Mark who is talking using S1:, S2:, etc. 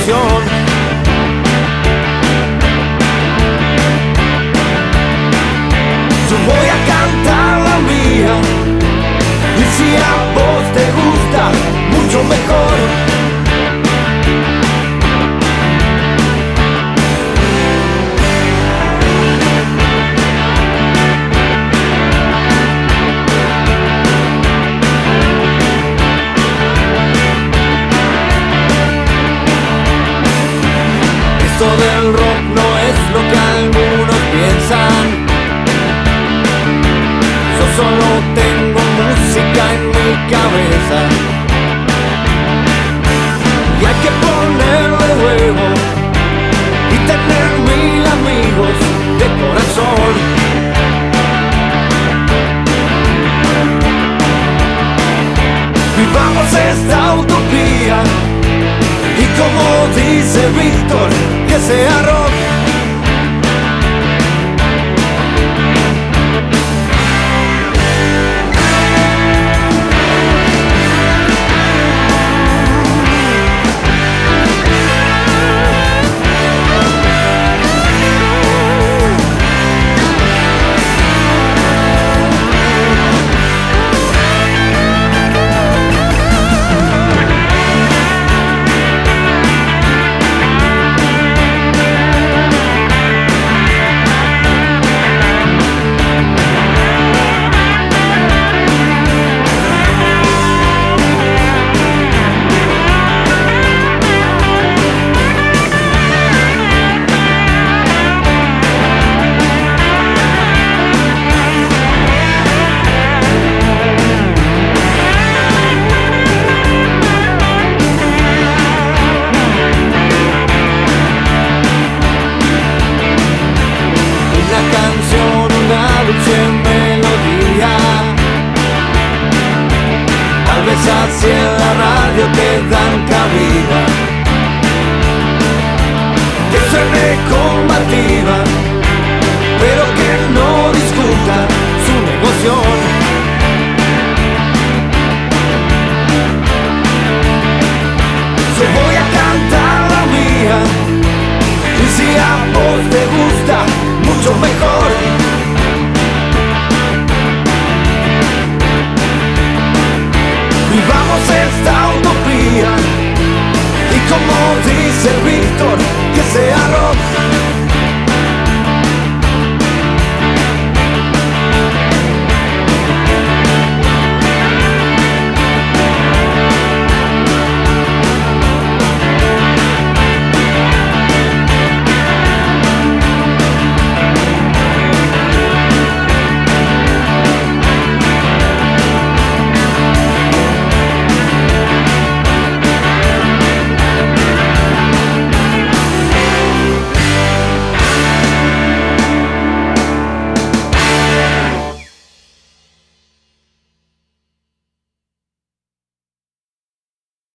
S1: canción. Yo voy a cantar la mía, y si a vos te gusta, mucho mejor. Esto del rock no es lo que algunos piensan. Yo solo tengo música en mi cabeza y hay que ponerle huevo y tener 1000 amigos de corazón. Vivamos esta utopía y como dice Víctor, que sea rock. Así en la radio te dan cabida, que suene combatir.